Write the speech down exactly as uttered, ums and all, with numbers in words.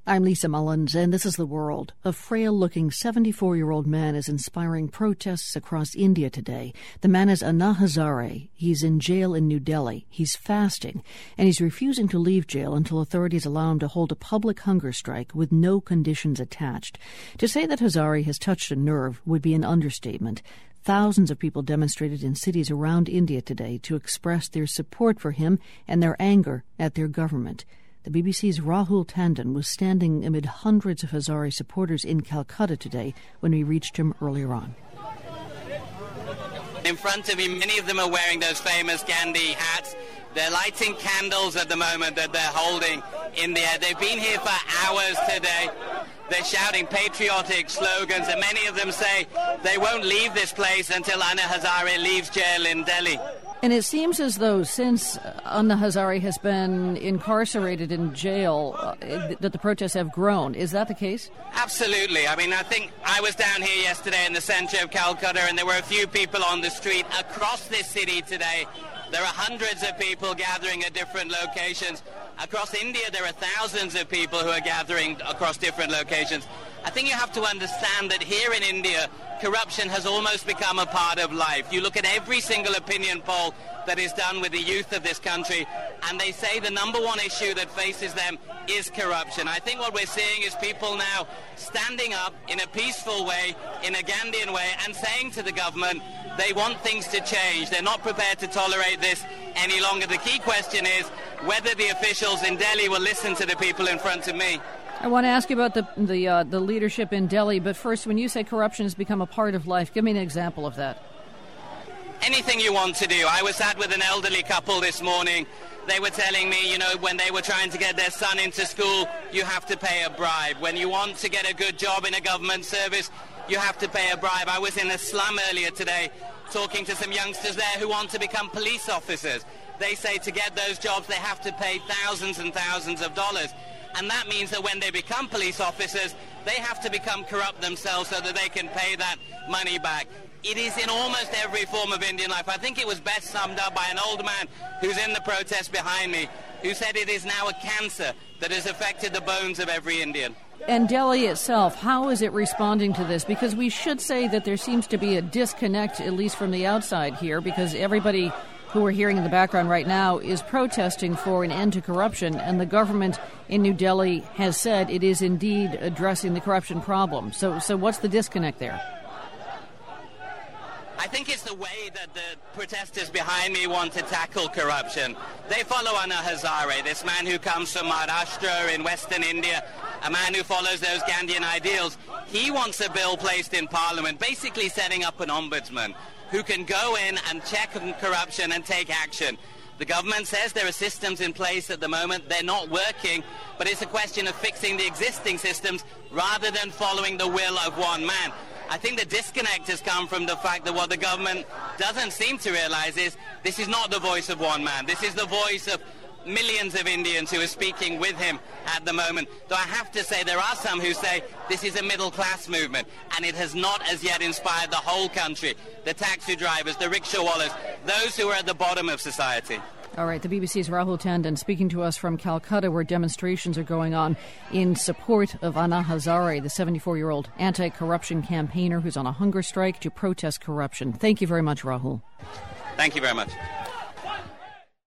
I'm Lisa Mullins, and this is The World. A frail-looking seventy-four-year-old man is inspiring protests across India today. The man is Anna Hazare. He's in jail in New Delhi. He's fasting, and he's refusing to leave jail until authorities allow him to hold a public hunger strike with no conditions attached. To say that Hazare has touched a nerve would be an understatement. Thousands of people demonstrated in cities around India today to express their support for him and their anger at their government. The B B C's Rahul Tandon was standing amid hundreds of Hazare supporters in Calcutta today when we reached him earlier on. In front of me, many of them are wearing those famous Gandhi hats. They're lighting candles at the moment that they're holding in the air. They've been here for hours today. They're shouting patriotic slogans, and many of them say they won't leave this place until Anna Hazare leaves jail in Delhi. And it seems as though since Anna Hazare has been incarcerated in jail, uh, that the protests have grown. Is that the case? Absolutely. I mean, I think I was down here yesterday in the center of Calcutta, and there were a few people on the street across this city today. There are hundreds of people gathering at different locations. Across India, there are thousands of people who are gathering across different locations. I think you have to understand that here in India, corruption has almost become a part of life. You look at every single opinion poll that is done with the youth of this country, and they say the number one issue that faces them is corruption. I think what we're seeing is people now standing up in a peaceful way, in a Gandhian way, and saying to the government they want things to change. They're not prepared to tolerate this any longer. The key question is whether the officials in Delhi will listen to the people in front of me. I want to ask you about the the, uh, the leadership in Delhi, but first, when you say corruption has become a part of life, give me an example of that. Anything you want to do. I was sat with an elderly couple this morning. They were telling me, you know, when they were trying to get their son into school, you have to pay a bribe. When you want to get a good job in a government service, you have to pay a bribe. I was in a slum earlier today talking to some youngsters there who want to become police officers. They say to get those jobs, they have to pay thousands and thousands of dollars. And that means that when they become police officers, they have to become corrupt themselves so that they can pay that money back. It is in almost every form of Indian life. I think it was best summed up by an old man who's in the protest behind me, who said it is now a cancer that has affected the bones of every Indian. And Delhi itself, how is it responding to this? Because we should say that there seems to be a disconnect, at least from the outside here, because everybody who we're hearing in the background right now is protesting for an end to corruption, and the government in New Delhi has said it is indeed addressing the corruption problem. So, so what's the disconnect there? I think it's the way that the protesters behind me want to tackle corruption. They follow Anna Hazare, this man who comes from Maharashtra in Western India, a man who follows those Gandhian ideals. He wants a bill placed in Parliament, basically setting up an ombudsman who can go in and check on corruption and take action. The government says there are systems in place at the moment. They're not working, but it's a question of fixing the existing systems rather than following the will of one man. I think the disconnect has come from the fact that what the government doesn't seem to realize is this is not the voice of one man. This is the voice of millions of Indians who are speaking with him at the moment. Though I have to say there are some who say this is a middle-class movement, and it has not as yet inspired the whole country. The taxi drivers, the rickshawallahs, those who are at the bottom of society. All right, the B B C's Rahul Tandon speaking to us from Calcutta, where demonstrations are going on in support of Anna Hazare, the seventy-four-year-old anti-corruption campaigner who's on a hunger strike to protest corruption. Thank you very much, Rahul. Thank you very much.